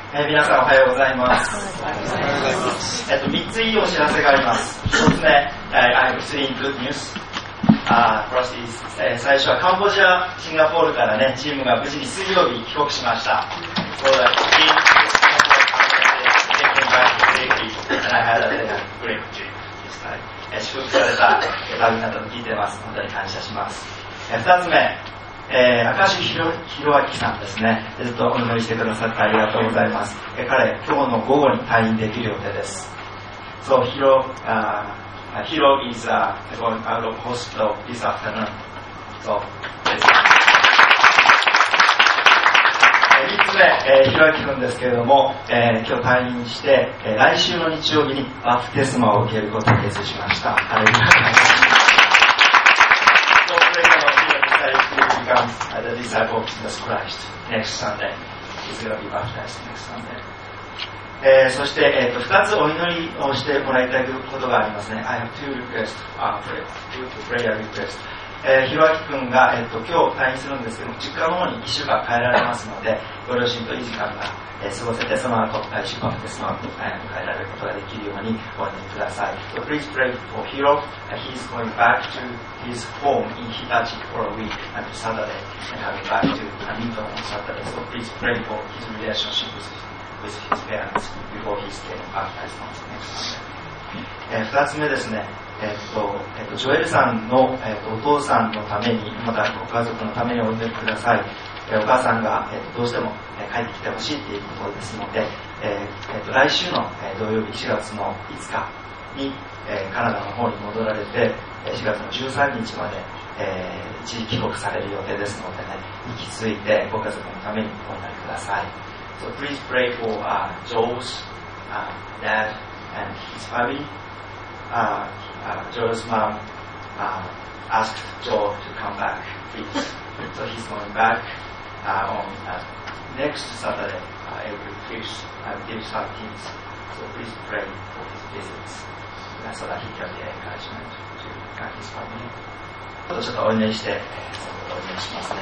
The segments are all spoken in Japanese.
皆さんおはようございます。3ついいお知らせがあります。1つ目、I have three good news. First is、最初はカンボジア、シンガポールからね、チームが無事に水曜日帰国しました。So that they came back safely, and I had a great trip this time. 祝福された旅などと聞いてます。本当に感謝します。2つ目、明石弘明さんですね。ずっとお祈りしてくださってありがとうございます。彼、今日の午後に退院できる予定です。So Hiro is going out of hospital this afternoon. So 3つ目、弘明君ですけれども、今日退院して、来週の日曜日にバプテスマを受けることを決意しました。ハレルヤ。becomes the disciple of Jesus Christ next Sunday. He's going to be baptized next Sunday. そして、2つお祈りをしてもらいたいことがありますね。I have two requests, two prayer requests. ひろあきくんが、今日退院するんですけども、実家の方に1週間帰られますので、ご両親といい時間が、過ごせて、その後、来週バプテスマを迎えられることができるようにお祈りください。So please pray for Hiro. He's going back to his home in Hitachi for a week until Saturday and coming back to Hamilton on Saturday. So please pray for his relationship with his parents before he's getting baptized on next Sunday. 2つ目ですね。ジョエルさんの、お父さんのために、またご家族のためにお祈りください。お母さんが、どうしても、帰ってきてほしいということですので、来週の、土曜日4月の5日に、カナダの方に戻られて、4月の13日まで、一時帰国される予定ですのでね、引き継いでご家族のためにお祈りください。So please pray for Joel's dad and his family.Joel's mom asked Joel to come back, please. So he's going back on next Saturday, April 5th, until 13th. So please pray for his visits, so that he can get encouragement to his family. ちょっとお祈りして、お祈りしますね。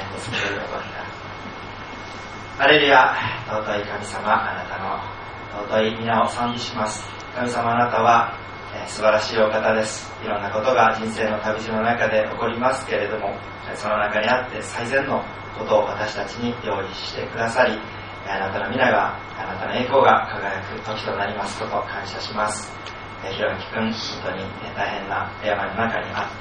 ハレルヤ、尊い神様、あなたの尊い皆を賛美します。神様、あなたは素晴らしいお方です。いろんなことが人生の旅路の中で起こりますけれども、その中にあって最善のことを私たちに用意してくださり、あなたの皆が、あなたの栄光が輝く時となりますことを感謝します。ひろゆきくん、本当に大変な病の中にあって、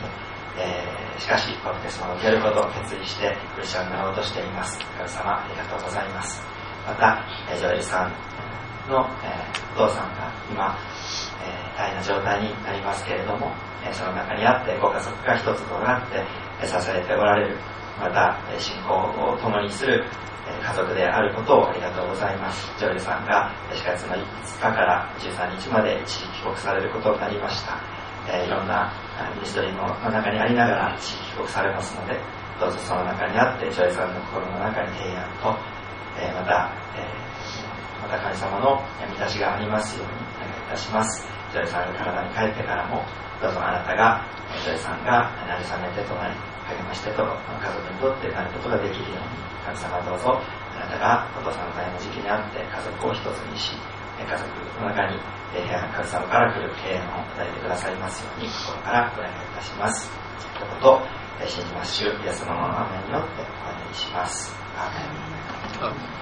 しかしバプテスマを受けることを決意してクリスチャンになろうとしています。神様、ありがとうございます。また、ジョエルさんの、お父さんが今、大変な状態になりますけれども、その中にあってご家族が一つとなって支えておられる、また信仰を共にする家族であることをありがとうございます。ジョエルさんが4月の5日から13日まで一時帰国されることになりました。いろんなミニストリーの中にありながら一時帰国されますので、どうぞその中にあってジョエルさんの心の中に平安と、また神様の満たしがありますようにお願いいたします。ジョエルさんが体に帰ってからも、どうぞあなたが、ジョエルさんが慰めてとなり、励ましてと、家族にとってなることができるように、神様どうぞ、あなたがお父さんの大変な時期にあって、家族を一つにし、家族の中に神様から来る平安を与えてくださいますように、心からお願いいたします。ということを信じます主、イエス様の名前によってお祈りします。アーメン。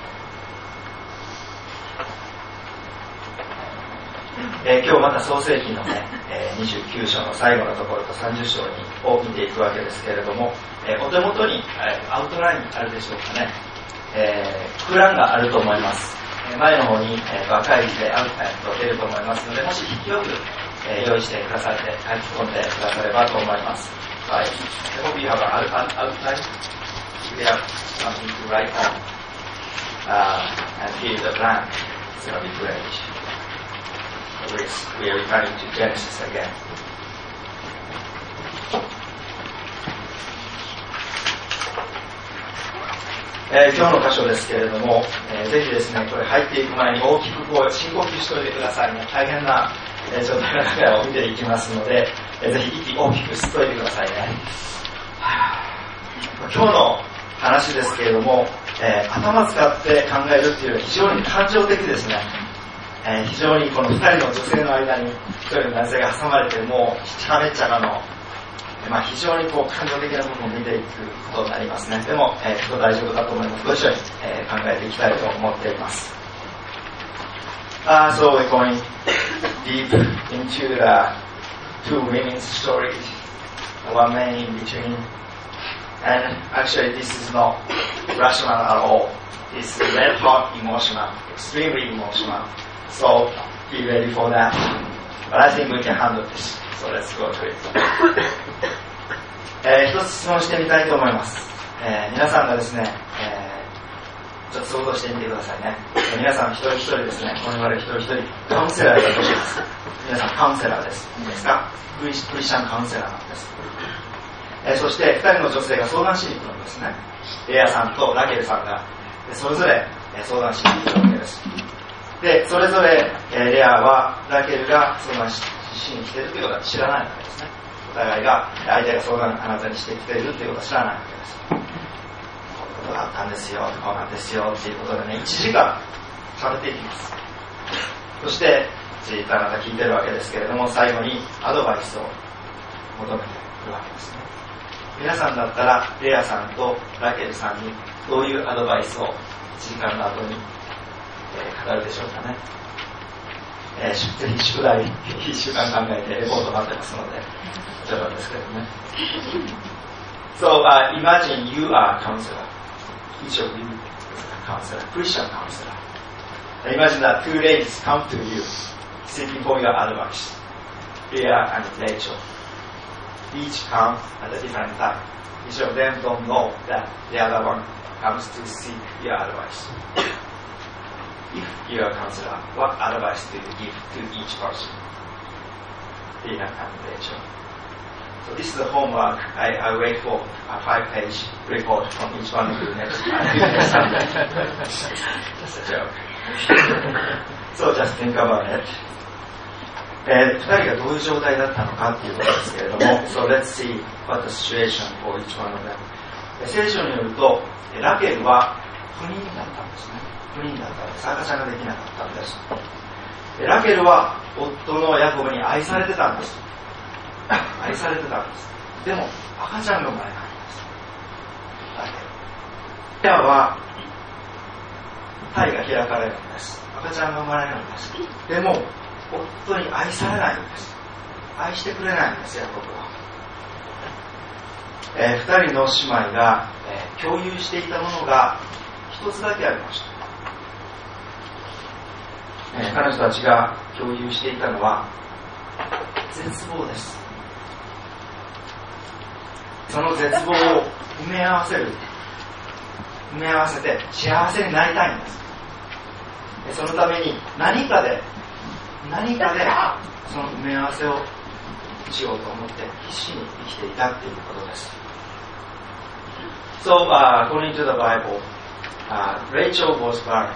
今日また創世記のね、29章の最後のところと30章を見ていくわけですけれども、お手元にアウトラインあるでしょうかね。空欄があると思います。前の方に赤い字で出ると思いますので、もし筆記用具用意してくださって書き込んでくださればと思います。はい。I hope you have an outline. If you have something to write on and fill the blank, it's going to be great.We are referring to Genesis again. 今日の箇所ですけれども、ぜひですね、これ入っていく前に大きく深呼吸しておいてくださいね。大変な状態の中を見ていきますので、ぜひ息大きく吸っておいてくださいね。今日の話ですけれども、頭使って考えるっていうより非常に感情的ですね。非常にこの2人の女性の間に1人の男性が挟まれて、もうしっちゃかめっちゃかの、非常にこう感情的な部分を見ていくことになりますね。でも、きっと大丈夫だと思います。ご一緒に、考えていきたいと思っています。So we're going deep into the two women's stories, one man in between. And actually this is not rational at all. It's red hot emotional, extremely emotional. So be ready for that. But I think we can handle this. So let's go to it. 一つ質問してみたいと思います。皆さんがですね、ちょっと想像してみてくださいね。皆さん一人一人ですね、我々一人一人カウンセラーだとします。皆さんカウンセラーです。いいですか？クリスチャンカウンセラーなんです。そして2人の女性が相談しに来るんですね。レアさんとラケルさんがそれぞれ相談しに来るわけです。で、それぞれレアはラケルが相談しに来ているということは知らないわけですね。お互いが相手が相談あなたにしてきているということは知らないわけです。こういうことがあったんですよ、こうなんですよということでね、1時間喋っていきます。そしてじっとあなた聞いてるわけですけれども、最後にアドバイスを求めてくるわけですね。皆さんだったらレアさんとラケルさんにどういうアドバイスを1時間の後に、語るでしょうかね。ぜひ宿題1週間考えてレポート待ってますのでちょっとですけどね。So imagine you are a counselor. Each of you is a counselor, Christian counselor. Imagine that two ladies come to you seeking for your advice. Leah and Rachel.Each come at a different time. Each of them don't know that the other one comes to seek your advice. If you're a counselor, what advice do you give to each person? Leah and Rachel. So this is the homework. I wait for a 5-page report from each one of you next Sunday. Just a joke. So just think about it.2人がどういう状態だったのかということですけれどもSo let's see what the situation for each one of them. 聖書によるとラケルは不妊だったんですね。不妊だったんです。赤ちゃんができなかったんです。ラケルは夫のヤコブに愛されてたんです。愛されてたんです。でも赤ちゃんが生まれないんです。ラケル。レアは胎が開かれるんです。赤ちゃんが生まれるんです。でも夫に愛されないんです。愛してくれないんですよ、僕は。2人の姉妹が、共有していたものが一つだけありました。彼女たちが共有していたのは絶望です。その絶望を埋め合わせて幸せになりたいんです。そのために何かでその埋め合わせをしようと思って必死に生きていたということです。So, according to the Bible, Rachel was barren.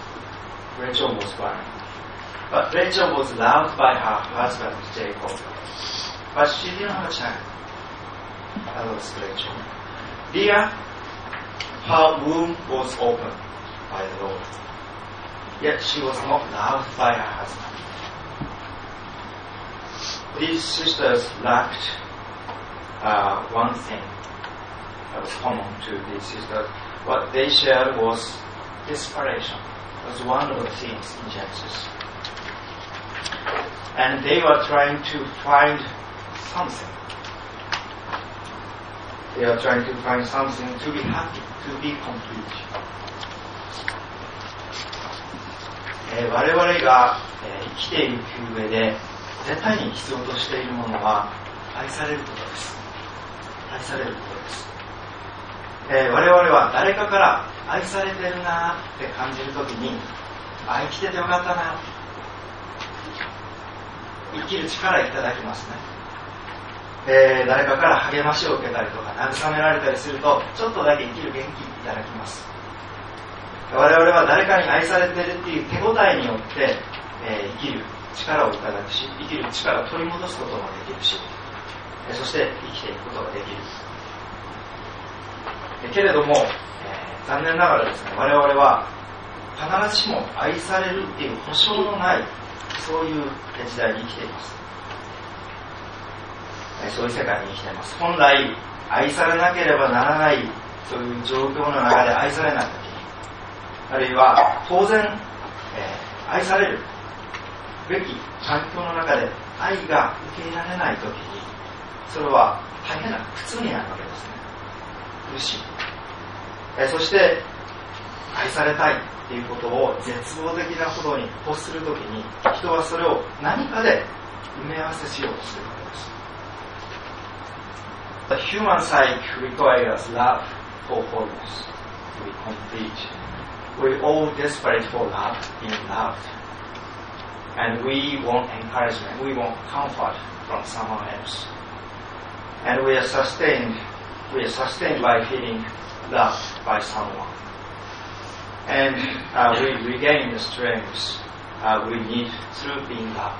But Rachel was loved by her husband Jacob. But she didn't have a child. That was Rachel. Leah, her womb was opened by the Lord. Yet she was not loved by her husband.These sisters lacked one thing that was common to these sisters. What they shared was desperation. It was one of the themes in Genesis. And they were trying to find something. They are trying to find something to be happy, to be complete. 我々が生きていく上で絶対に必要としているものは愛されることです。愛されることです。我々は誰かから愛されてるなって感じるときに、生きててよかったな、生きる力いただきますね。誰かから励ましを受けたりとか慰められたりすると、ちょっとだけ生きる元気いただきます。我々は誰かに愛されているっていう手応えによって、生きる力をいただくし、生きる力を取り戻すこともできるし、そして生きていくことができる。 けれども、残念ながらですね、我々は必ずしも愛されるっていう保証のない、そういう時代に生きています。そういう世界に生きています。本来愛されなければならないそういう状況の中で愛されないときに、あるいは当然、愛されるべき環境の中で愛が受け入れられないときに、それは大変な苦痛になるわけですね。苦しい。そして愛されたいっていうことを絶望的なほどに欲するときに、人はそれを何かで埋め合わせしようとするわけです。The human psyche requires love for wholeness to be complete. We're all desperate for love, being loved. And we want encouragement, we want comfort from someone else. And we are sustained by feeling loved by someone. And we regain the strength we need through being loved.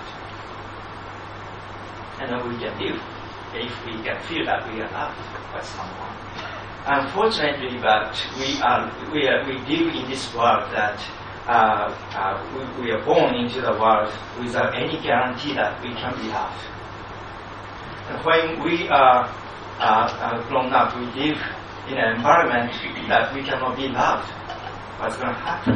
And then we can live if we can feel that we are loved by someone. Unfortunately, but we live in this world that we are born into the world without any guarantee that we can be loved. And when we are grown up, we live in an environment that we cannot be loved. What's going to happen?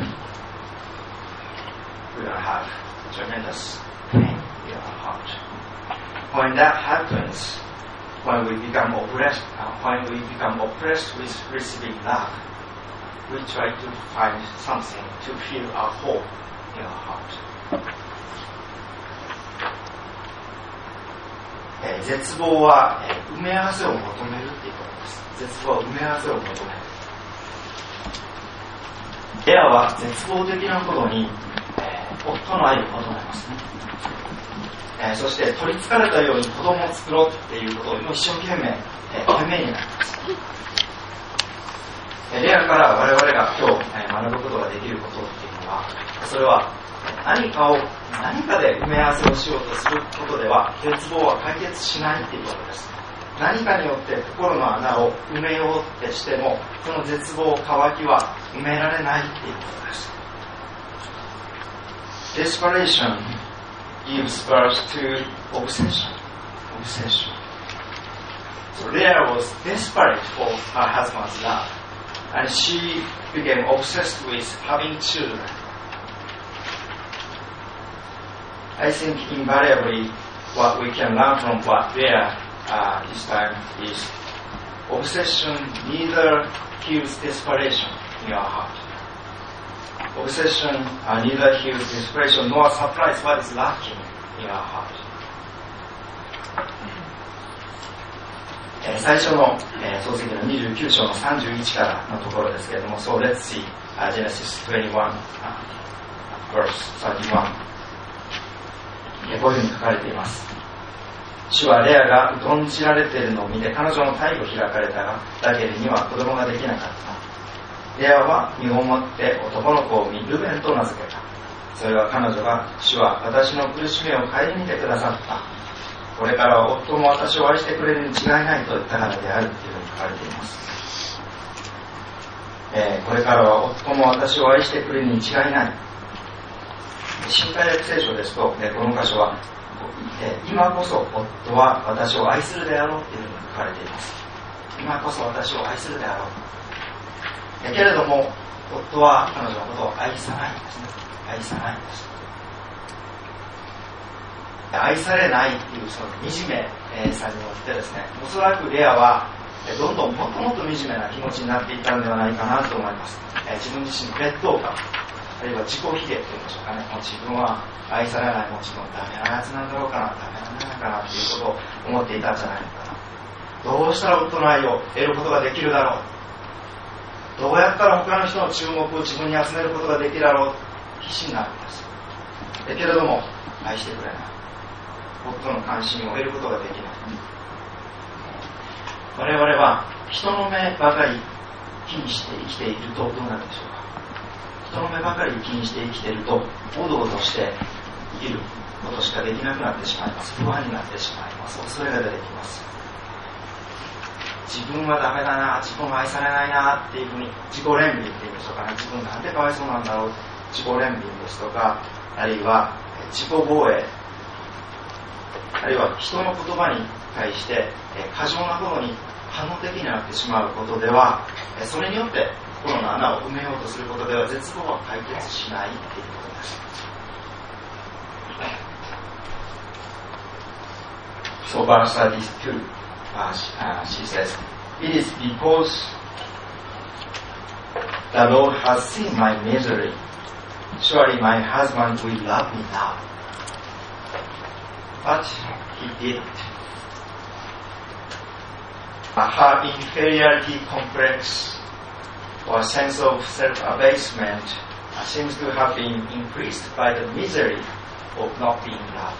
We're going to have tremendous pain in our heart. When that happens, when we become oppressed with receiving love, we try to find something to fill our hole in our heart. 絶望は埋め合わせを求めるっていうことです。絶望は埋め合わせを求める。レアは絶望的なほどに、夫の愛を求めますね。そして取りつかれたように子供を作ろうっていうことを一生懸命懸命になります。レアから我々が今日学ぶことができることっていうのは、それは何かで埋め合わせをしようとすることでは絶望は解決しないっていうことです。何かによって心の穴を埋めようってしても、その絶望、渇きは埋められないっていうことです。Desperation gives birth to obsession. So Leah was desperate for her husband's love, and she became obsessed with having children. I think invariably what we can learn from what Leah this time is obsession neither heals desperation in our heart. Obsession neither heals desperation nor supplies what is lacking in our heart. 最初の創世記の29章の31からのところですけれども、So let's see Genesis 21 verse 31。こういうふうに書かれています。主はレアが疎んじられているのを見て彼女の体を開かれたが、ラケルには子供ができなかった。レアは身ごもって男の子を見ルベンと名付けた。それは彼女が主は私の苦しみを顧みてくださった。これからは夫も私を愛してくれるに違いないと言ったからであるというふうに書かれています。これからは夫も私を愛してくれるに違いない。新海約聖書ですと、この箇所は今こそ夫は私を愛するであろうというふうに書かれています。今こそ私を愛するであろう。けれども夫は彼女のことを愛さないんですね。愛さないんです。愛されないっていうその惨めさによってですね、おそらくレアはどんどんもっともっと惨めな気持ちになっていったのではないかなと思います。自分自身の劣等感、あるいは自己卑下というんでしょうかね。もう自分は愛されない、もう自分ダメなやつなんだろうかな、ダメなんじゃないかなということを思っていたんじゃないのかな。どうしたら夫の愛を得ることができるだろう、どうやったら他の人の注目を自分に集めることができるだろう、必死になるんです。けれども愛してくれない、夫の関心を得ることができない。我々は人の目ばかり気にして生きているとどうなるでしょうか。人の目ばかり気にして生きているとおどおどして生きることしかできなくなってしまいます。不安になってしまいます。恐れが出てきます。 自分はダメだな、自分は愛されないなっていうふうに自己憐憫っていうんでしょうかね、自分なんでかわいそうなんだろう、自己憐憫ですとか、あるいは自己防衛、あるいは人の言葉に対して過剰なほどに反応的になってしまうことでは、それによって心の穴を埋めようとすることでは絶望は解決しないということです。So verse 32, she says, "It is because the Lord has seen my misery. Surely my husband will love me now." But he didn't. Her inferiority complex or sense of self-abasement seems to have been increased by the misery of not being loved.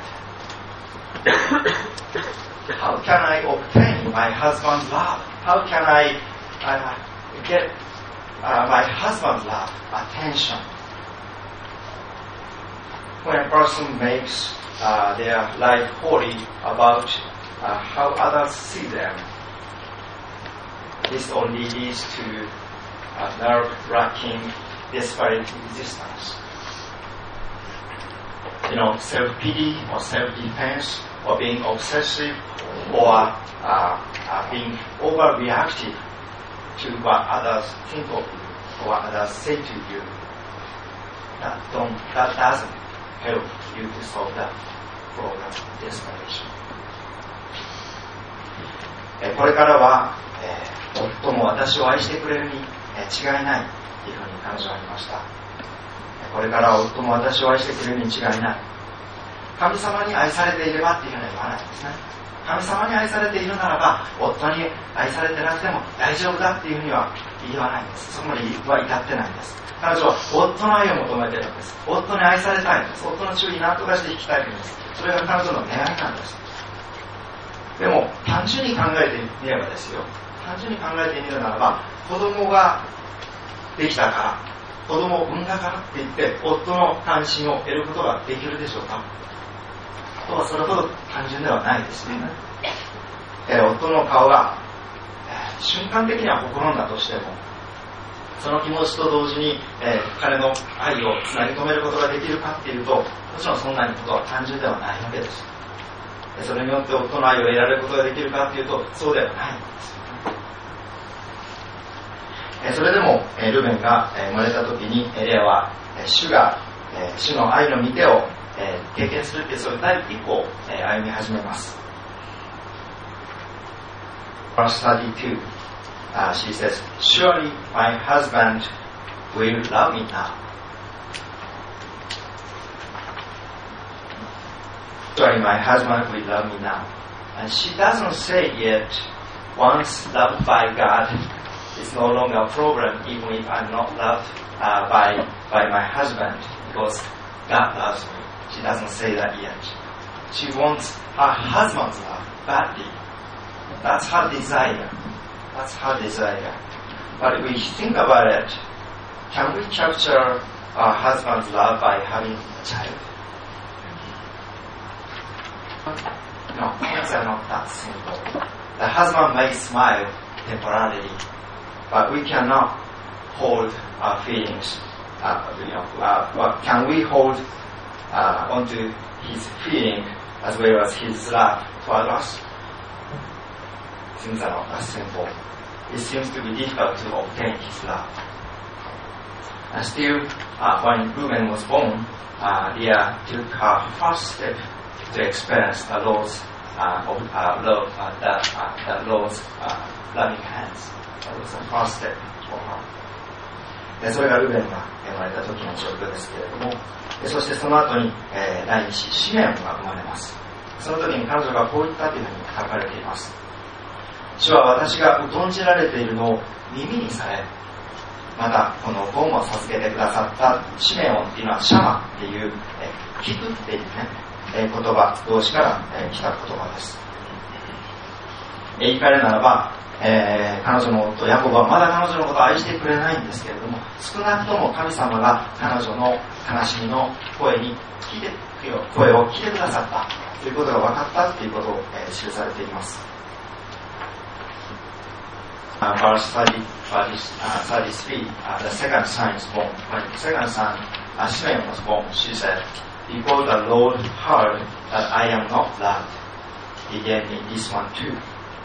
How can I obtain my husband's love? How can I get my husband's love, attention? When a person makes their life wholly about how others see them, this only leads to nerve-wracking, desperate resistance. Self-pity or self-defense, or being obsessive, or being overreactive to what others think of you, or what others say to you. That doesn't help you to solve that problem of desperation. これからは、夫も私を愛してくれるに違いないというふうに彼女は言いました。これからは夫も私を愛してくれるに違いない。神様に愛されていればっていうふうには言わないんですね。神様に愛されているならば、夫に愛されてなくても大丈夫だっていうふうには言わないんです。そこまでは至ってないんです。彼女は夫の愛を求めているんです。夫に愛されたいんです。夫の注意に何とかしていきたいんです。それが彼女の願いなんです。でも単純に考えてみればですよ、単純に考えてみるならば、子供ができたから、子供を産んだからって言って夫の関心を得ることができるでしょうか。とはそれほど単純ではないですね。夫の顔が、瞬間的にはほころんだとしても、その気持ちと同時に、彼の愛をつなぎ止めることができるかっていうと、もちろんそんなにことは単純ではないわけです。それによって夫の愛を得られることができるかっていうと、そうではないんです。それでもルベンが生まれた時にレアは主の愛の御手を経験するっていうそういう第一歩を歩み始めます。Verse 32, she says, "Surely my husband will love me now." Surely my husband will love me now. And she doesn't say yet, once loved by God, it's no longer a problem even if I'm not loved by my husband, because God loves me. She doesn't say that yet. She wants her husband's love badly. That's her desire. That's her desire. But if we think about it, can we capture our husband's love by having a child? No, things are not that simple. The husband may smile temporarily, but we cannot hold our feelings. Can we hold onto his feeling as well as his love toward us? Things are not that simple. It seems to be difficult to obtain his love. And still, when Reuben was born, Leah took her first step to experience the Lord's love, the Lord's loving hands. That was the first step for her. それがルベンが生まれた時の状況ですけれども、そしてその後に第二子シメオンが生まれます。その時に彼女がこう言ったというふうに書かれています。主は私が疎んじられているのを耳にされ、またこの子も授けてくださったシメオンっていうのはシャマっていう聞くっていうね言葉動詞から来た言葉です。言い換えるならば、彼女の夫ヤコブはまだ彼女のことを愛してくれないんですけれども、少なくとも神様が彼女の悲しみの声を聞いてくださったということが分かったということを記されています。 verse 33, the second son is born. When the second son, Shimeon, was born, she said, "Because the Lord heard that I am not loved, He gave me this one too."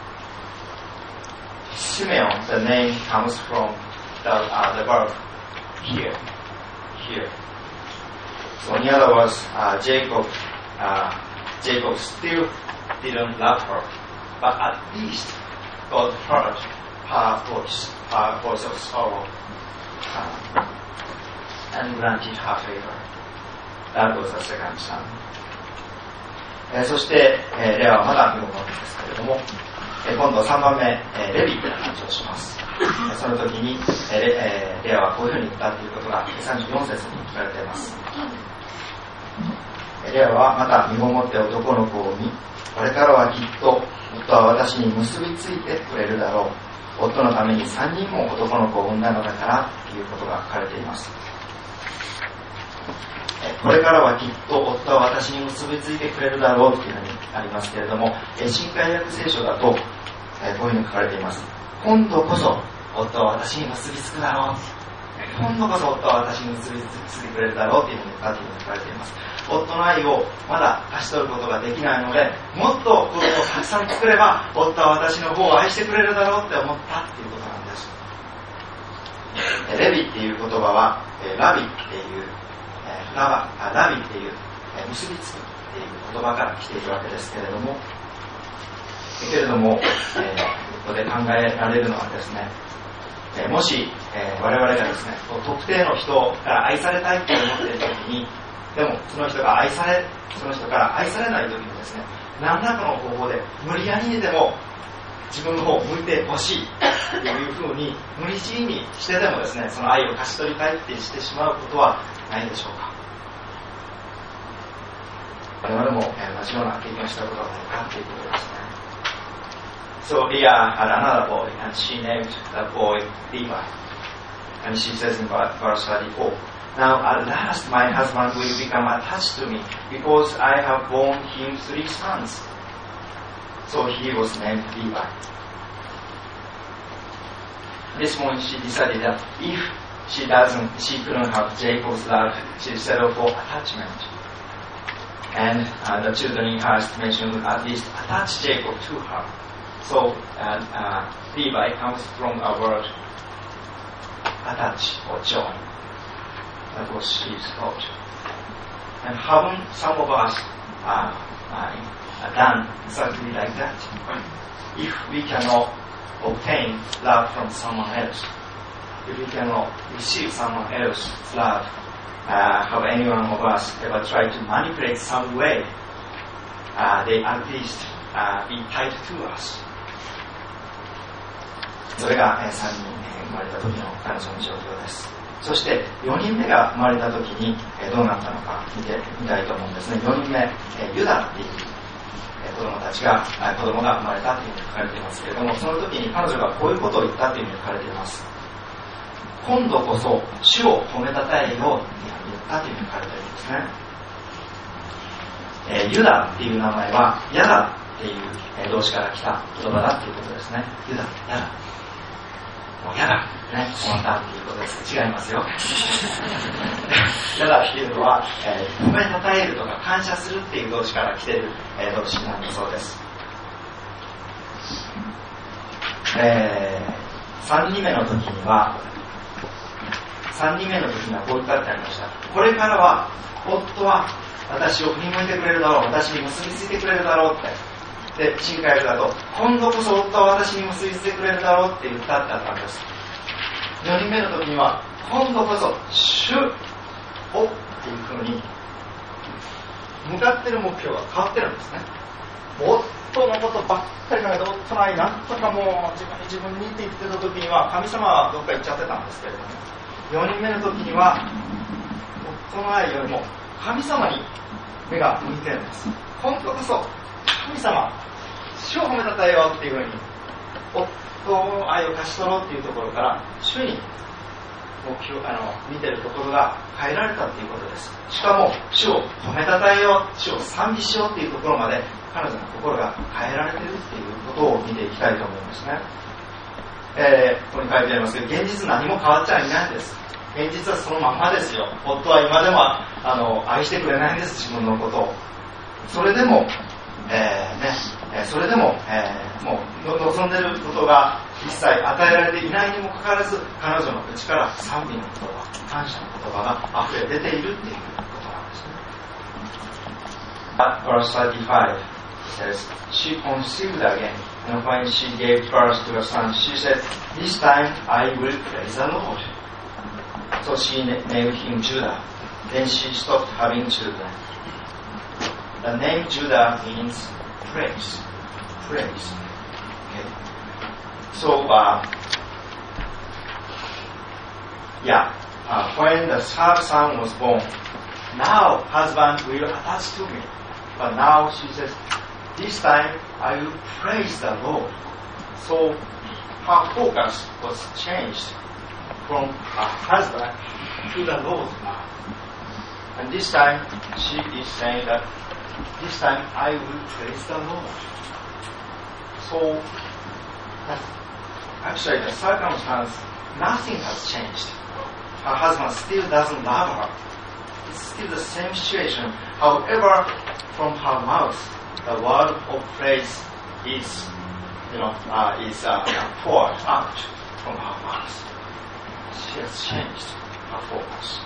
Shimeon, the name comes from the verb here. So in other words, Jacob still didn't love her, but at least God heard her voice of sorrow, and granted her favor. That was the second son. そして、レアはまだ身ごもるんですけれども、今度3番目、レビが誕生します。その時に、レアはこういうふうに言ったということが34節に書かれています。レアはまた身ごもって男の子を産み、これからはきっと夫は私に結びついてくれるだろう。夫のために3人も男の子を産んだのだからということが書かれています。これからはきっと夫は私に結びついてくれるだろうというふうにありますけれども、新海訳聖書だと、こういうふうに書かれています。今度こそ夫は私に結びつくだろう。今度こそ夫は私に結びついてくれるだろうというふうに書かれています。夫の愛をまだ勝ち取ることができないので、もっと子供をたくさん作れば夫は私の方を愛してくれるだろうって思ったっていうことなんです。レビっていう言葉はラビっていう結びつくっていう言葉から来ているわけですけれども、ここで考えられるのはですね、もし、我々がですね、特定の人から愛されたいと思っているときに、でもその人から愛されないときにですね、何らかの方法で無理やりにでも自分の方を向いてほしいというふうに無理強いにしてでもですね、その愛を勝ち取りたいってしてしまうことはないでしょうか。我々も同じような経験をしたことはないかということですね。So Leah had another boy, and she named the boy Levi. And she says in verse 34, "Now at last my husband will become attached to me, because I have borne him 3 sons." So he was named Levi. This morning she decided that if she couldn't have Jacob's love, she'd settle for attachment. And the children in her estimation at least attach Jacob to her. So Levi comes from a word attach or join. That was she's thought. And haven't some of us done exactly like that? If we cannot obtain love from someone else, if we cannot receive someone else's love, have any one of us ever tried to manipulate some way, they at least be tied to us. それが3人生まれた時の彼女の状況です。そして4人目が生まれた時にどうなったのか見てみたいと思うんですね。4人目、ユダっていう子供が生まれたというふうに書かれていますけれども、その時に彼女がこういうことを言ったというふうに書かれています。今度こそ主を褒めたたえようというふうに言ったというふうに書かれているんですね。ユダっていう名前はヤダっていう動詞から来た言葉だということですね。ユダ、ヤダ。もうヤダね、思ったっていうことです。違いますよ。ヤダっていうのは、褒めたたえるとか感謝するっていう動詞から来ている動詞なんだそうです。3人目の時にはこう言ったってありました。これからは夫は私を振り向いてくれるだろう、私に結びついてくれるだろうって。で、新海訳だと、今度こそ夫は私に結びついてくれるだろうって言ったってあったんです。4人目の時には、今度こそ主をっていう風に向かってる目標が変わってるんですね。夫のことばっかり考えて、夫の愛なんとかもう自分にって言ってた時には神様はどっか行っちゃってたんですけれども、4人目の時には夫の愛よりも神様に目が向いてるんです。今度こそ神様、主を褒めたたえようっていうふうに夫の愛を勝ち取ろうっていうところから主に見てるところが変えられたっていうことです。しかも主を褒めたたえよう、主を賛美しようっていうところまで彼女の心が変えられているっていうことを見ていきたいと思うんですね。 ここに書いてありますけど、現実何も変わっちゃいないんです。現実はそのままですよ。夫は今でも愛してくれないんです、自分のことを。それでも、それでも、もう望んでいることが一切与えられていないにもかかわらず、彼女の口から賛美の言葉、感謝の言葉が溢れ出ているっていうことなんですね。At verse 35 says, She conceived again, and when she gave birth to a son, she said, This time I will praise the Lord. So she named him Judah. Then she stopped having children. The name Judah means praise. Praise. Okay. So, when the third son was born, now husband will attach to me. But now she says, this time I will praise the Lord. So her focus was changed from her husband to the Lord now. And this time she is saying that this time I will praise the Lord. So actually the circumstance, nothing has changed. Her husband still doesn't love her. It's still the same situation. However, from her mouth, the word of praise is poured out from her mouth. She has changed her focus.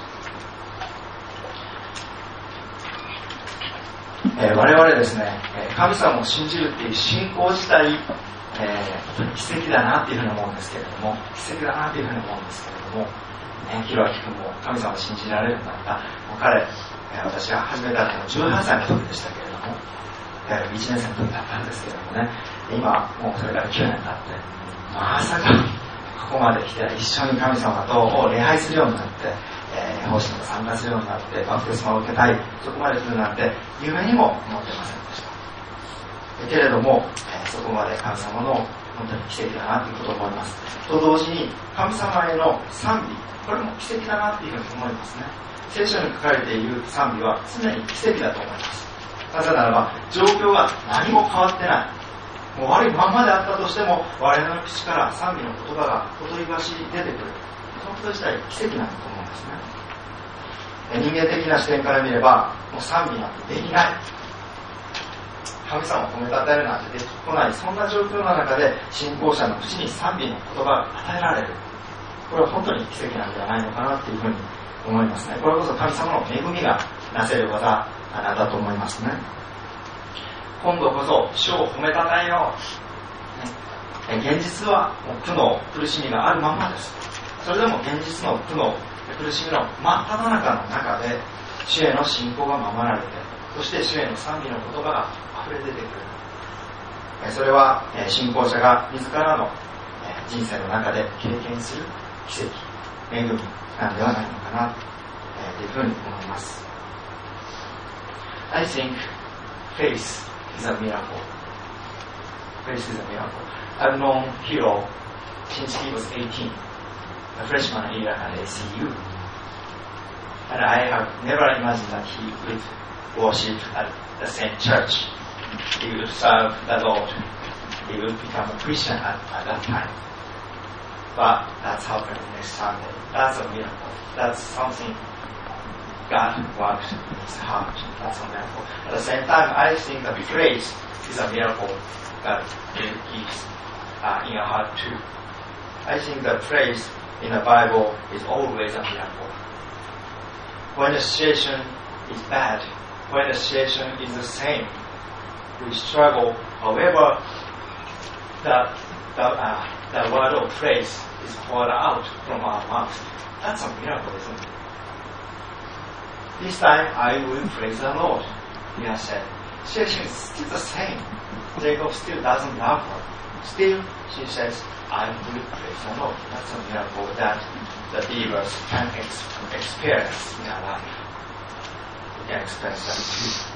我々ですね、神様を信じるっていう信仰自体、奇跡だなっていうふうに思うんですけれども、奇跡だなっていうふうに思うんですけれども、ひろあき君も神様を信じられるようになった。もう彼、私が始めたのは18歳の時でしたけれども、1年生の時だったんですけれどもね、今もうそれから9年経って、まさかここまで来て一緒に神様と礼拝するようになって、奉仕に参加するようになってバプテスマを受けたい、そこまで来るなんて夢にも思ってませんでした。けれども、そこまで神様の本当に奇跡だなということを思います。と同時に神様への賛美、これも奇跡だなというふうに思いますね。聖書に書かれている賛美は常に奇跡だと思います。なぜならば状況が何も変わってない、もう悪いままであったとしても我々の口から賛美の言葉がほとりばしり出てくる、そのこと自体奇跡なんだと思うんですね。人間的な視点から見ればもう賛美なんてできない、神様を褒めたたえるなんてできこない、そんな状況の中で信仰者の口に賛美の言葉が与えられる、これは本当に奇跡なんではないのかなというふうに思いますね。これこそ神様の恵みがなせる技なんだと思いますね。今度こそ主を褒めたたえよう、現実はもう苦悩苦しみがあるままです。それでも現実の苦悩苦しみの真っ只中の中で主への信仰が守られて、そして主への賛美の言葉が溢れ出てくる。それは信仰者が自らの人生の中で経験する奇跡、恵みなんではないのかなというふうに思います。I think faith is a miracle. Faith is a miracle. I've known Hiro since he was 18, a freshman year at ACU. And I have never imagined that he would worship at the same church. He would serve the Lord. He would become a Christian at that time. But that's happened next Sunday. That's a miracle. That's something God worked in his heart. That's a miracle. At the same time, I think that praise is a miracle that gives in your heart too. I think that praise in the Bible is always a miracle. When the situation is bad, when the situation is the same, we struggle. However, the word of praise is poured out from our mouth. That's a miracle, isn't it? This time I will praise the Lord, he has said. Situation is still the same. Jacob still doesn't love her. Still, she says, I will praise the Lord. That's a miracle that the believers can experience in their life. We can experience that too.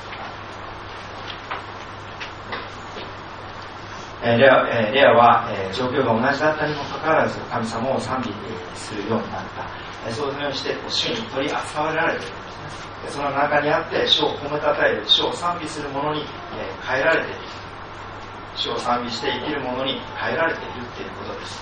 レアは、状況が同じだったにもかかわらず神様を賛美するようになった。そういうふうにして主に取り扱われられているんですね。その中にあって主を褒めたたえる、主を賛美するものに変えられている。 主を賛美して生きるものに変えられているということです。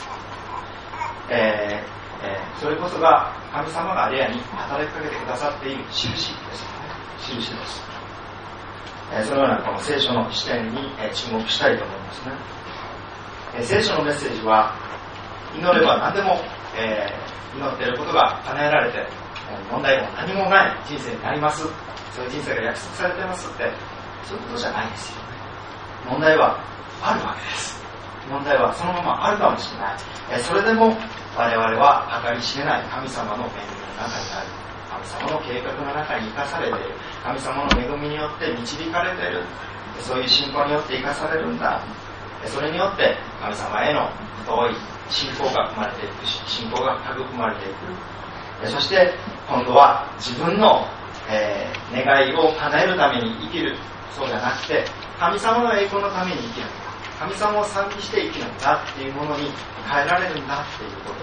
それこそが神様がレアに働きかけてくださっている印ですよね。印です。そのようなこの聖書の視点に注目したいと思いますね。聖書のメッセージは、祈れば何でも、祈っていることが叶えられて、問題も何もない人生になります。そういう人生が約束されてますって、そういうことじゃないですよね。問題はあるわけです。問題はそのままあるかもしれない。それでも我々は計り知れない神様の恵みの中にある。神様の計画の中に生かされている。神様の恵みによって導かれている。そういう信仰によって生かされるんだ。それによって神様への太い信仰が生まれていくし、信仰が育まれていく。そして今度は自分の、願いを叶えるために生きる。そうじゃなくて、神様の栄光のために生きる。神様を賛美して生きるんだっていうものに変えられるんだっていうこと。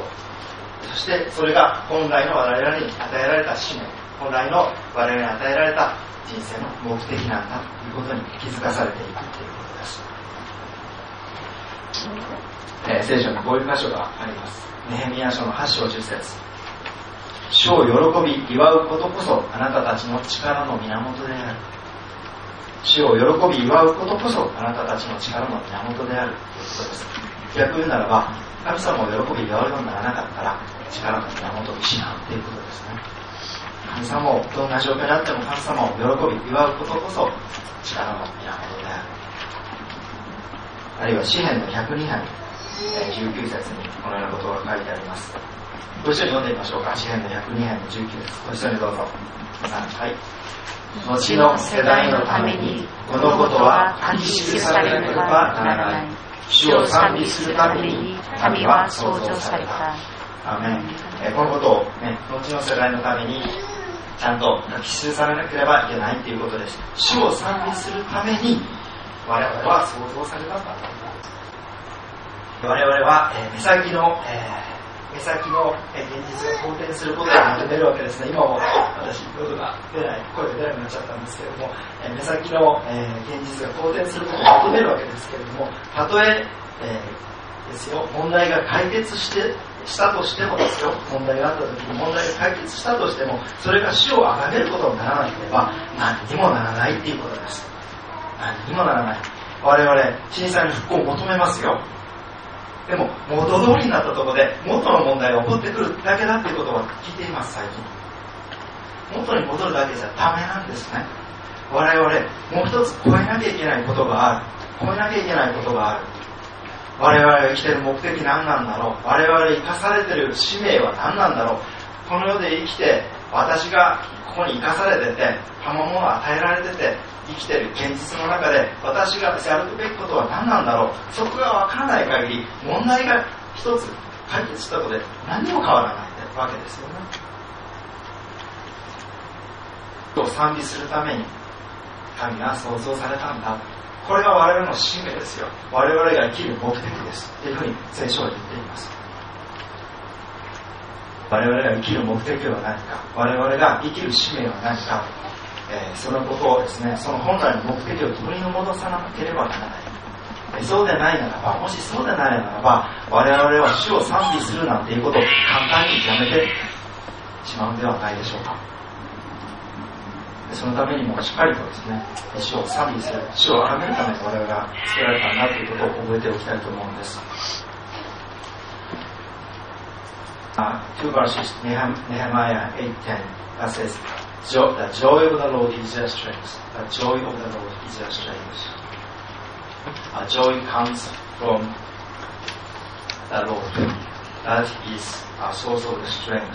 そしてそれが本来の我々に与えられた使命、本来の我々に与えられた人生の目的なんだということに気づかされていくということです。聖書にこういう箇所があります。ネヘミヤ書の8章10節。主を喜び祝うことこそあなたたちの力の源である。主を喜び祝うことこそあなたたちの力の源であるということです。逆に言うならば、神様を喜び祝うようにならなかったら力の源を失うということですね。神様をどんな状況であっても神様を喜び祝うことこそ力の源である。あるいは詩編の102編19節にこのようなことが書いてあります。ご一緒に読んでみましょうか。詩編の102編の19節、ご一緒にどうぞ。はい。後の世代のためにこのことは書き記されなければならない。主を賛美するために神は創造された。アーメン。このことを、後の世代のためにちゃんと書き記されなければいけないということです。主を賛美するために我々は創造されたんだ。我々は目先の現実が好転することを求めるわけですね。今も私声が出なくなっちゃったんですけれども、目先の現実が好転することを求めるわけですけれども、たとえですよ、問題が解決したとしてもですよ、問題があった時に問題が解決したとしても、それが主を崇めることにならなければ何にもならないっていうことです。何にもならない。我々震災の復興を求めますよ。でも元通りになったところで元の問題が起こってくるだけだっていうことを聞いています。最近元に戻るだけじゃダメなんですね。我々もう一つ超えなきゃいけないことがある。超えなきゃいけないことがある。我々が生きている目的何なんだろう。我々が生かされている使命は何なんだろう。この世で生きて私がここに生かされてて賜物を与えられてて生きている現実の中で私がやるべきことは何なんだろう。そこが分からない限り問題が一つ解決したことで何にも変わらないわけですよね。を賛美するために神が創造されたんだ。これが我々の使命ですよ。我々が生きる目的ですというふうに聖書は言っています。我々が生きる目的は何か、我々が生きる使命は何か、そのことをですね、その本来の目的を取り戻さなければならない。そうでないならば、もしそうでないならば、我々は主を賛美するなんていうことを簡単にやめてしまうのではないでしょうか。そのためにもしっかりとですね、主を賛美する、主を崇めるために我々が作られたんだということを覚えておきたいと思うんです。2 verses, Nehemiah 8:10, that says, The joy of the Lord is your strength. The joy of the Lord is your strength. Joy comes from the Lord. That is a source of strength.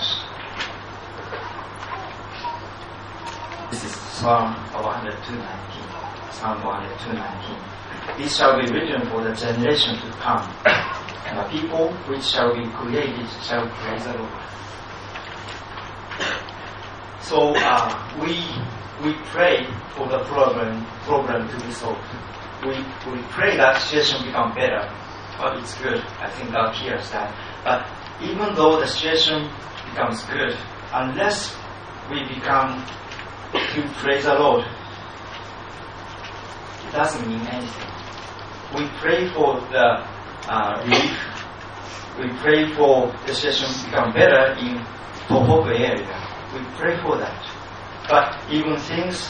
This is Psalm 102:19. Psalm 102:19. This shall be written for the generation to come. And the people which shall be created shall praise the Lord. So we pray for the problem to be solved. We pray that situation become better. But it's good. I think God hears that. But even though the situation becomes good, unless we become to praise the Lord, it doesn't mean anything. we pray for the relief. We pray for the situation to become better in Tohoku area. We pray for that. But even things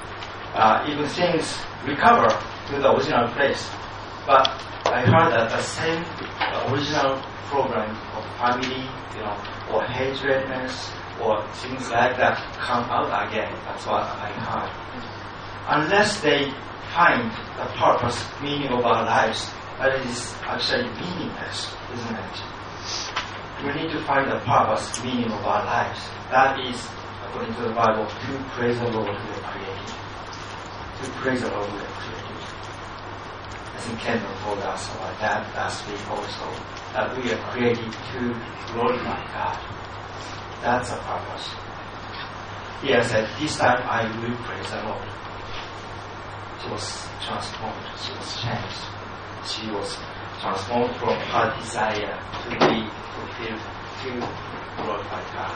recover to the original place. But I heard that the same original problem of family, or hatredness, or things like that come out again. That's what I heard. Unless they find the purpose, meaning of our lives, that is actually meaningless, isn't it? We need to find the purpose, meaning of our lives. That is, according to the Bible, to praise the Lord who created. To praise the Lord who created. I think Kendall told us about that last week also, that we are created to glorify God. That's the purpose. Here said, this time I will praise the Lord. She was transformed. She was changed. She was transformed from her desire to be fulfilled to glorify God.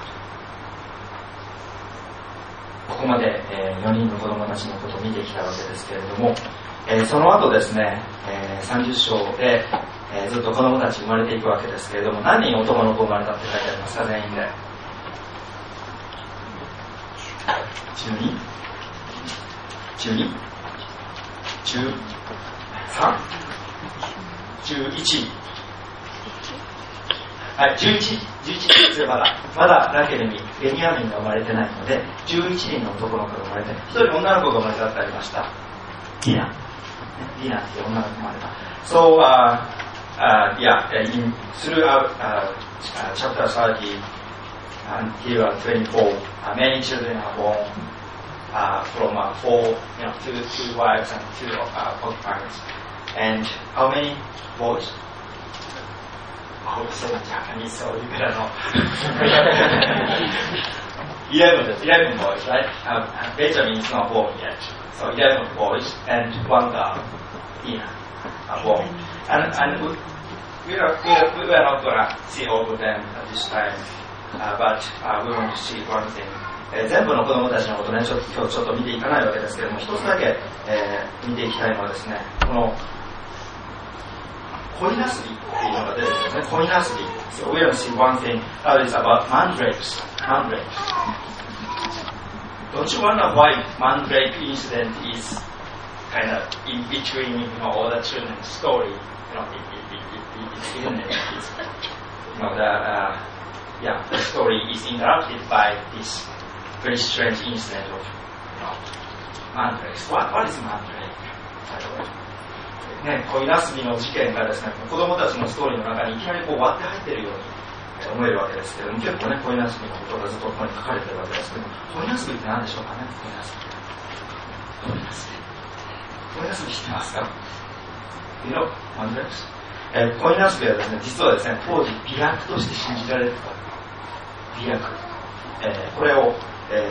ここまで、4人の子供たちのことを見てきたわけですけれども、その後ですね、30章で、ずっと子供たち生まれていくわけですけれども、何人男の子生まれたって書いてありますか、全員で。12、12、13、11、はい、11ですよ。まだラケルにベニヤミンが生まれてないので、11人の男の子が生まれて、1人女の子が生まれたってありました。ディナっていう女の子が生まれた。So, throughout chapter 30 until 24, many children are born from two wives and two concubines. And how many boys? Oh, so Japanese, so you better know. 11 boys, right? Benjamin is not born yet. So 11 boys and one girl, Ina, are born. And we are not going to see all of them at this time, but we want to see one thing. 全部の子供たちのことね、今日ちょっと見ていかないわけですけれども、一つだけ、見ていきたいのはですね、この恋なすびっていうのが出てくるんですね。恋なすび。So we will see one thing that is about mandrakes. Don't you wonder why mandrake incident is kind of in between, all the children's story? The story is interrupted by this very strange incident of, mandrakes. What is mandrake? ね、恋なすびの事件がですね、子供たちのストーリーの中にいきなり割って入っているように思えるわけですけれども、結構ね、恋なすびのことがずっとここに書かれているわけですけども、恋なすびって何でしょうかね、恋なすび。恋なすび知ってますか？恋なすびはですね、実はですね、当時美薬として信じられていた。美薬。これを、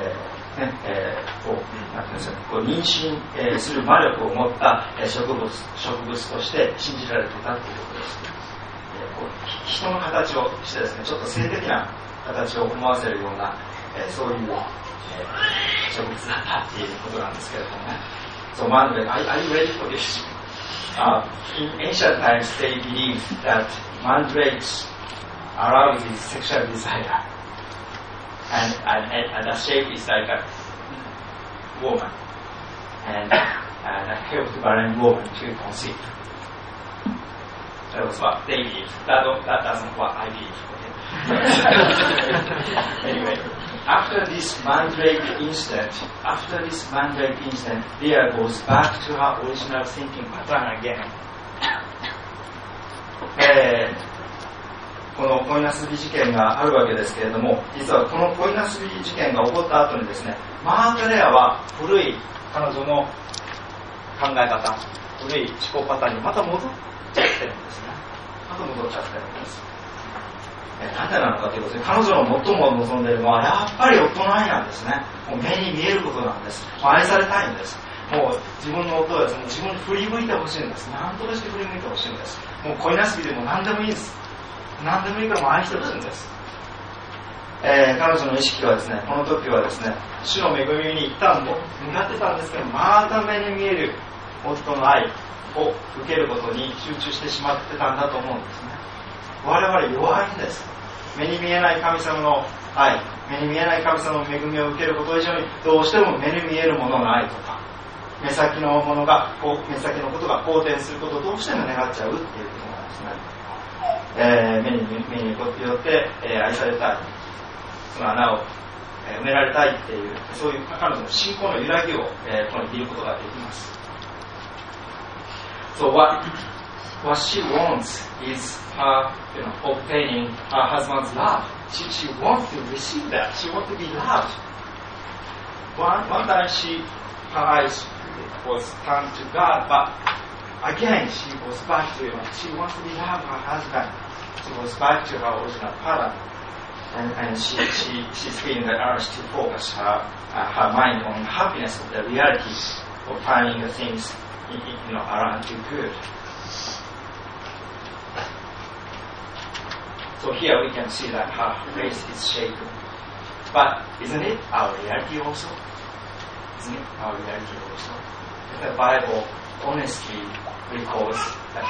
妊娠、する魔力を持った植物として信じられていたということです。人の形をしてですね、ちょっと性的な形を思わせるような、そういう、植物だったっていうことなんですけれどもね。So, mandrake, are you ready for this? In ancient times, they believed that mandrakes arouses sexual desire. And the shape is like a woman, and helped barren woman to conceive. That was what they believed. That doesn't what I believe. Okay? Anyway, after this mandrake incident, Leah goes back to her original thinking pattern again. この恋なすび事件があるわけですけれども、実はこの恋なすび事件が起こった後にですね、マータレアは古い彼女の考え方、古い思考パターンにまた戻っちゃってるんですね。なんでなのかということで、彼女の最も望んでいるのはやっぱり夫の愛なんですね。もう目に見えることなんです。愛されたいんです。もう自分の夫はですね、自分に振り向いてほしいんです。何とかして振り向いてほしいんです。もう恋なすびでも何でもいいです。何でもいいからもう愛してほしいんです。彼女の意識はですね、この時はですね、主の恵みに一旦向かってたんですけど、また目に見える夫の愛、 を受けることに集中してしまってたんだと思うんですね。我々弱いんです。目に見えない神様の愛、目に見えない神様の恵みを受けること以上に、どうしても目に見えるものの愛とか、目先のことが好転することをどうしても願っちゃうっていうことなんですね。目によって、愛されたい、その穴を埋められたいっていう、そういう彼女の信仰の揺らぎを、ここに見ることができます。So what she wants is her, obtaining her husband's love. She wants to receive that. She wants to be loved. One time her eyes was turned to God, but again she was back to she wants to be loved her husband. She was back to her original pattern, and she's feeling the urge to focus her mind on happiness of the reality of finding the things around you good. So here we can see that her face is shaken. But isn't it our reality also? Isn't it our reality also? The Bible honestly records that,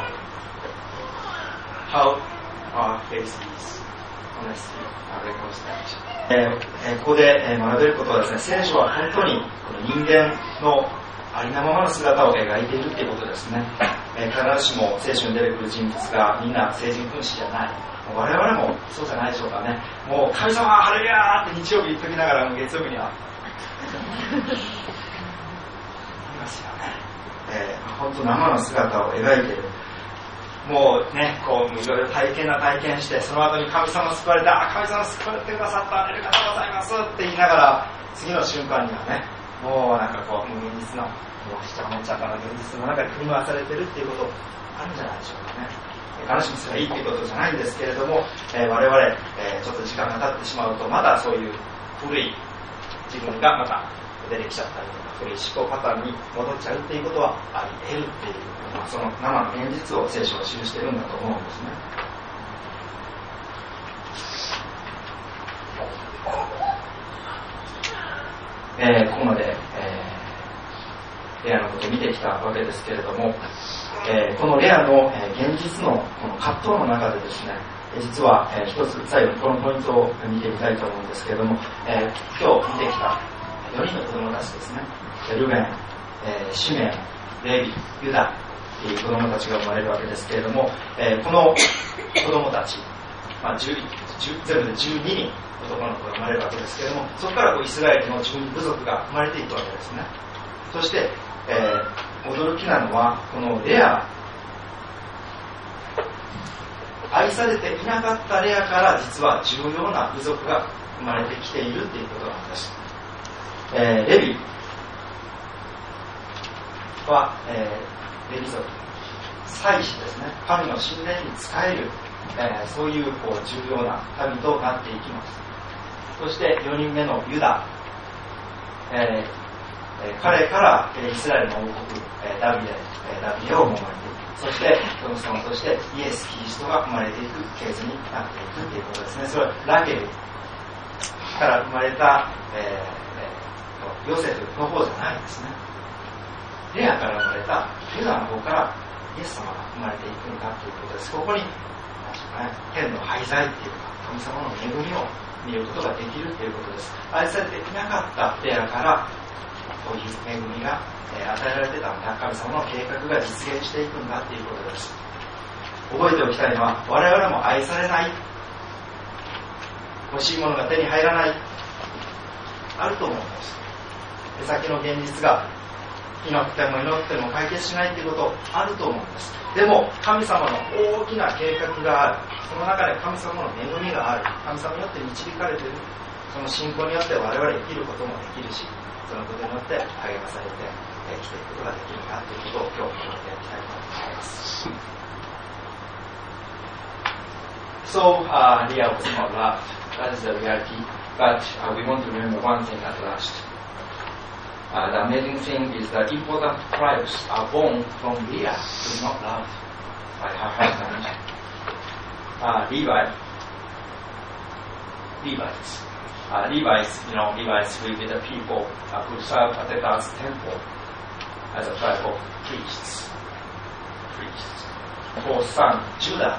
how our face is. Honestly records that. ここで学べることはですね、聖書は本当にこの人間のありのままの姿を描いているということですね。必ずしも聖書に出てくる人物がみんな聖人君子じゃない。我々もそうじゃないでしょうかね。もう神様ハレルヤーって日曜日言っときながらも月曜日には言いますよね。本当生の姿を描いている。もうね、こういろいろ体験して、その後に神様救われた、神様救われてくださった、ありがとうございますって言いながら、次の瞬間にはね、もうなんかこう現実のしちゃもんちゃかな現実の中で振り回されてるっていうことあるんじゃないでしょうかね。悲しみすればいいっていうことじゃないんですけれども、我々、ちょっと時間が経ってしまうとまだそういう古い自分がまた出てきちゃったりとか、古い思考パターンに戻っちゃうっていうことはあり得るっていう、その生の現実を聖書は記しているんだと思うんですね。ここまで、レアのことを見てきたわけですけれども、このレアの、現実のこの葛藤の中でですね、実は、一つ最後にこのポイントを見てみたいと思うんですけれども、今日見てきた4人の子供たちですね、ルベン、シメン、レビ、ユダという子供たちが生まれるわけですけれども、この子供たち、全部で12人男の子が生まれるわけですけれども、そこからイスラエルの12部族が生まれていくわけですね。そして、驚きなのはこのレア、愛されていなかったレアから実は重要な部族が生まれてきているということなんです。レビは、レビ族、祭司ですね、神の神殿に仕える、そういう、重要な民となっていきます。そして4人目のユダ、彼からイスラエルの王国ダビデを守っていく。そしてその子孫としてイエス・キリストが生まれていくケースになっていくということですね。それはラケルから生まれた、ヨセフの方じゃないですね。レアから生まれたユダの方からイエス様が生まれていくんだということです。ここに天の廃材っていうか神様の恵みを見ることができるということです。愛されていなかったレアからこういう恵みが与えられてたんだ、神様の計画が実現していくんだということです。覚えておきたいのは、我々も愛されない、欲しいものが手に入らない、あると思うんです。手先の現実が祈っても解決しないということあると思うんです。でも神様の大きな計画がある、その中で神様の恵みがある、神様によって導かれている、その信仰によって我々生きることもできるし、そのことによって励まされて生きていくことができるかということを今日学んでいきたいと思います。So, Leah was not loved. That is the reality. But we want to remember one thing at last. The amazing thing is that important tribes are born from Leah, who is not loved by her husband. Levites will be the people who serve at the God's temple as a tribe of priests. priest. Fourth son, Judah.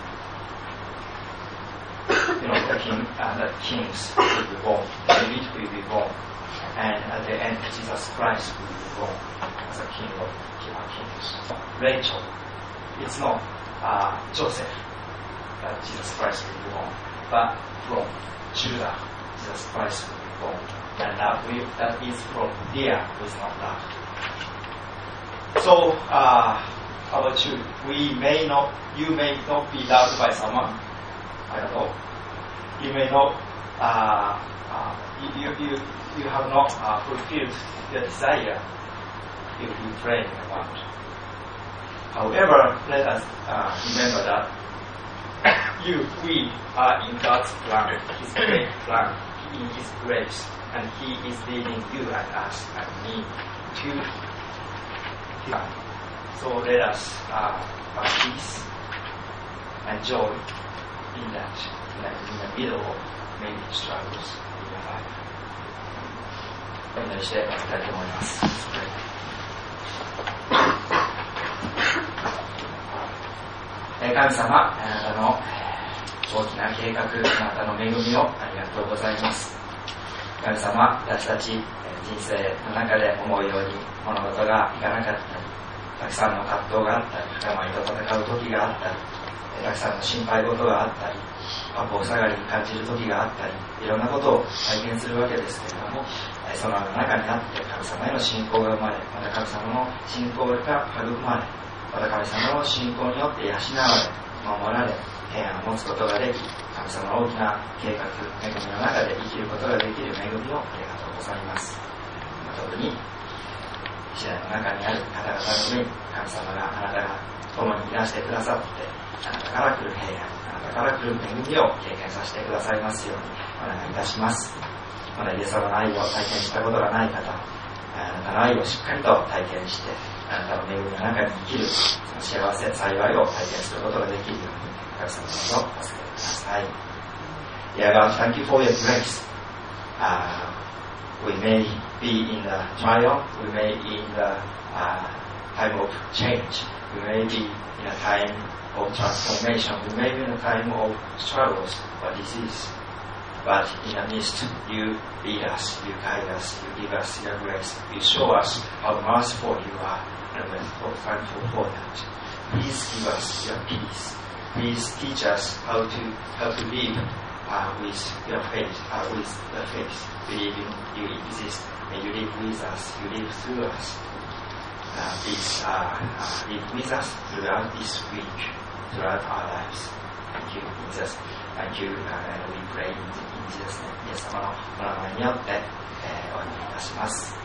The kings will be born. David will be born. And at the end, Jesus Christ will be born as a king of kings. Rachel, it's not Joseph that Jesus Christ will be born, but from Judah, Jesus Christ will be born. And that is from Leah, who is not loved. So, how about you? You may not be loved by someone. I don't know. You may not, you have not fulfilled your desire if you pray and want. However, let us remember that we are in God's plan, His great plan, in His grace, and He is leading you and us and me to Him. So let us have peace and joy in that, in the middle of many struggles in your life. お祈りしていきたいと思います。神様、あなたの大きな計画、あなたの恵みをありがとうございます。神様、私たち人生の中で思うように物事がいかなかったり、たくさんの葛藤があったり、病と戦う時があったり、たくさんの心配事があったり、八方塞がりに感じる時があったり、いろんなことを体験するわけですけれども、その中にあって神様への信仰が生まれ、また神様の信仰が育まれ、また神様の信仰によって養われ、守られ、平安を持つことができ、神様の大きな計画、恵みの中で生きることができる恵みをありがとうございます。特に時代の中にある方々の上に神様があなたが共にいらしてくださって、あなたから来る平安、あなたから来る恵みを経験させてくださいますようにお願いいたします。まだイエス様の愛を体験したことがない方、あなたの愛をしっかりと体験して、あなたの恵みの中に生きるその幸せ、幸いを体験することができるように神様の助けてください。Dear God, thank you for your grace. We may be in the trial, we may be in the time of change, we may be in a time of transformation, we may be in a time of struggles or disease. But in the midst, you lead us, you guide us, you give us your grace, you show us how merciful you are, and we're so thankful for that. Please give us your peace. Please teach us how to live with your faith, with the faith, believing you exist, and you live with us, you live through us. Please live with us throughout this week, throughout our lives. Thank you, Jesus. Thank you, and we pray in Jesus' name. イエス様のお名前によってお祈りいたします。